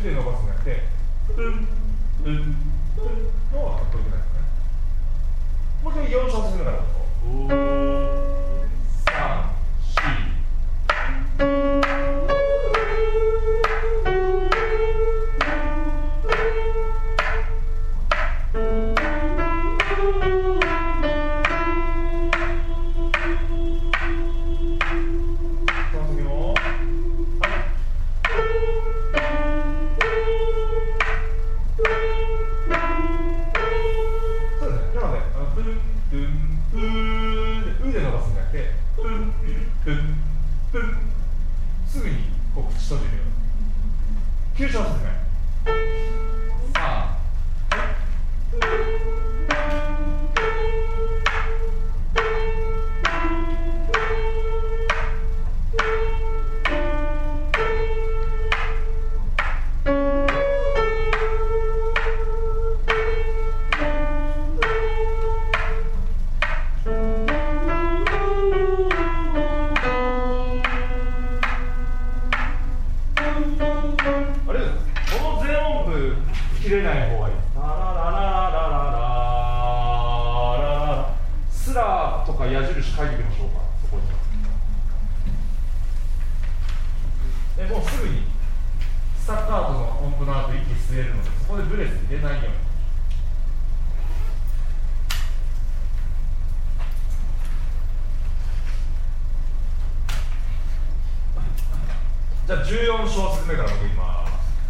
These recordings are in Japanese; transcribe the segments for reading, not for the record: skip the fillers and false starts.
で伸ばすんじゃなくてうんうんうんの方がかっこよくないですかね。もう一回4小節目からどうぞ。すぐにこう口閉じるような9小節目。切れない方がいい。ララララララララスラとか矢印書いてみましょうか。そこにでもうすぐにスタッカートの音符の後息吸えるので、そこでブレス入れないように。じゃあ14小節目から僕言います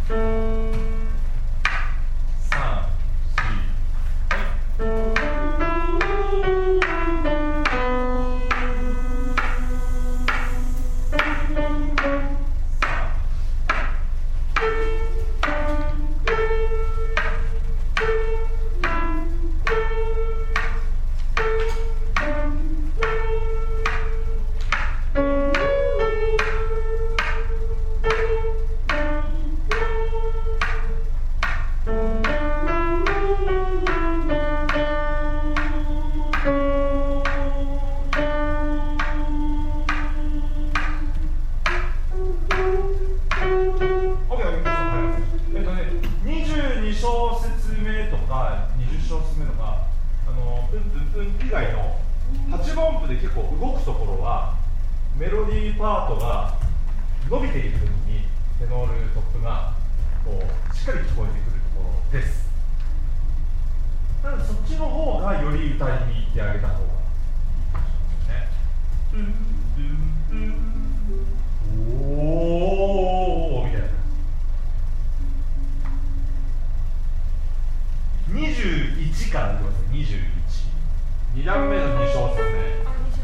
。22小節目とか20小節目とかプンプンプン以外の8分音符で結構動くところはメロディーパートが伸びているときにテノールトップがこうしっかり聞こえてくるところです。なのでそっちの方がより歌いに行ってあげた方がいいかもしれないですね。おーみたいな。21からいきますね。21、2段目の2小節目。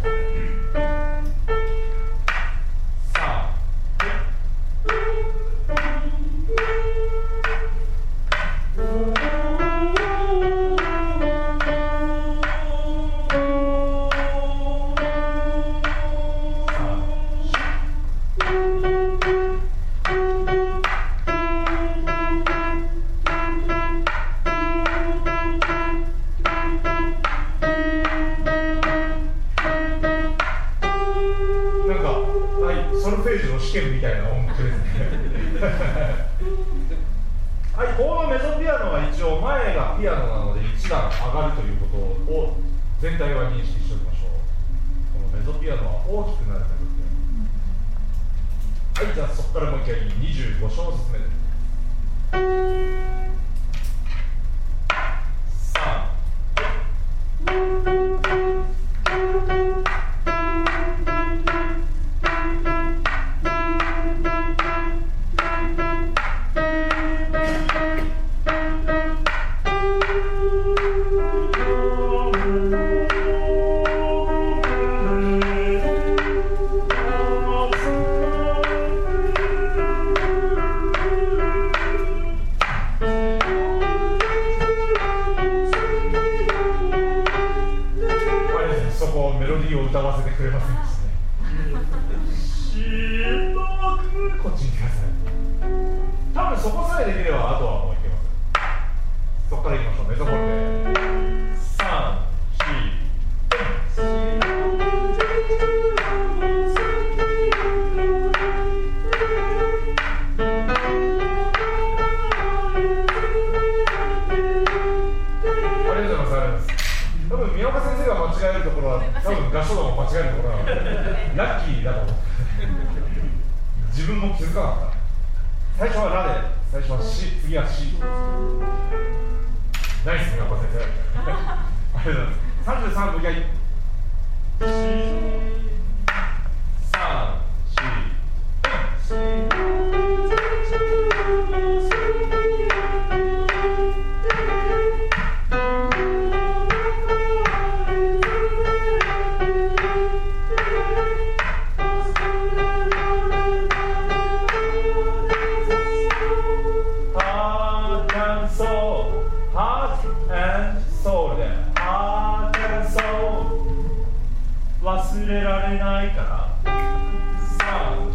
ソルフェージュの試験みたいな音楽ですねはい、このメゾピアノは一応前がピアノなので1段上がるということを全体は認識しておきましょう。このメゾピアノは大きくなるメゾピアノ。はい、じゃあそこからもう一回25小節目です。そこメロディーを歌わせてくれませんでしたね。こっちに来てください。多分そこさえできればあとはもういけます。そこからいきましょう。メゾコルテ3、4 えるところなのでラッキーだと思って自分も気づかなかった。最初はラで、最初はシ、次はシ。ナイス中岡先生ありがとうございます。33分がいシ、3、4、忘れられないから3、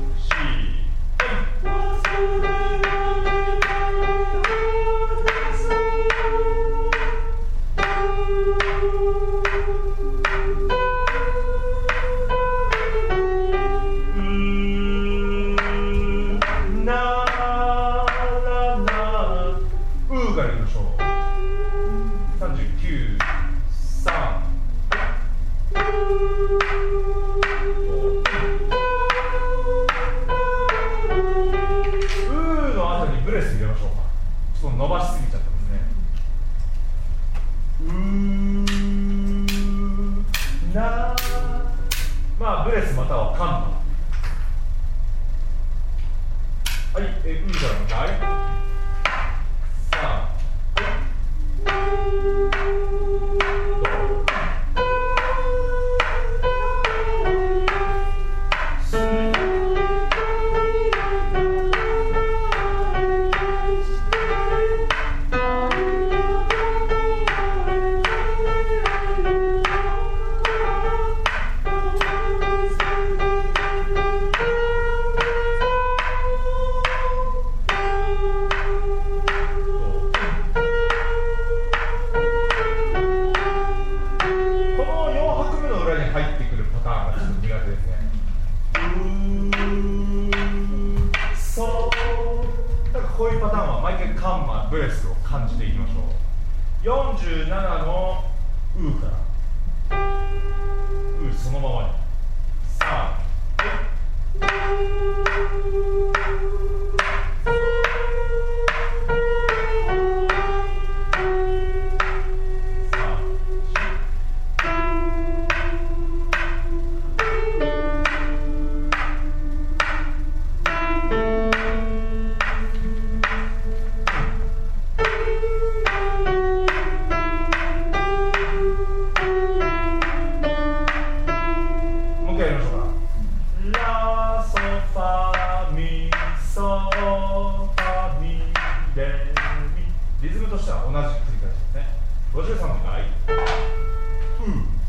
からいきましょう。39、3、の後にブレス入れましょうか。ちょっと伸ばしすぎちゃってますね。まあブレスまたはカンマ。はい、からの回。こういうパターンは毎回カンマ、ブレスを感じていきましょう。47のウーからウーそのままに3、リズムとしては同じ繰り返しですね。53の回。